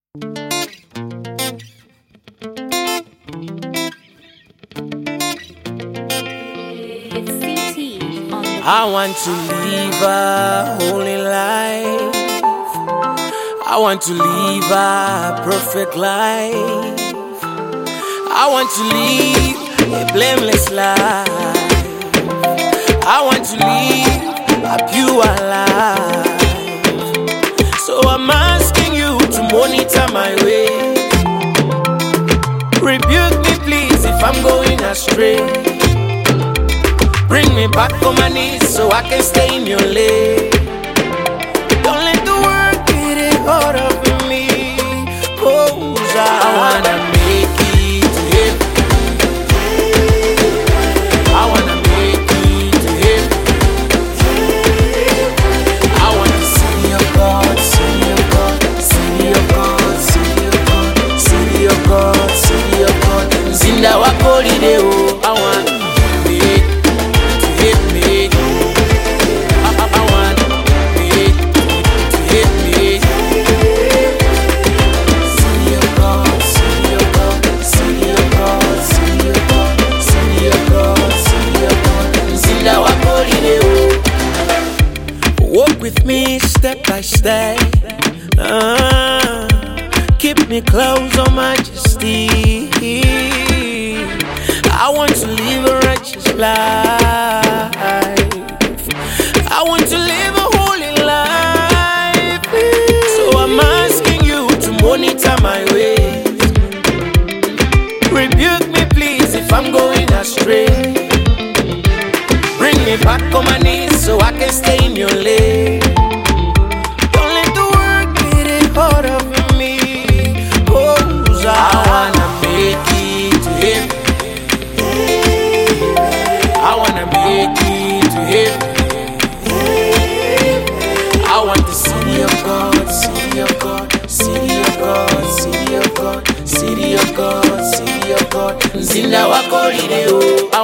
I want to live a holy life. I want to live a perfect life. I want to live a blameless life. I want to live a pure life. So I'm asking you to monitor my way. Rebuke me please if I'm going astray. Bring me back on my knees so I can stay in your lane. Don't let the world get it hard of me. Cause I wanna make it to heaven. I wanna make it to heaven. I wanna see your God, see your God, see your God, see your God, see your God, see your God. Zinda wako lideo. I wanna walk with me step by step. Keep me close, oh majesty. I want to live a righteous life. I want to live a holy life. So I'm asking you to monitor my ways. Rebuke me please if I'm going astray. Bring me back on my knees so I can stay in your lane. Don't let the world get it hard of me. Cause I wanna make it to heaven. I wanna make it to heaven. I want to see your God, see your God, see your God, see your God, see your God, see your God. Zinda wako lideo.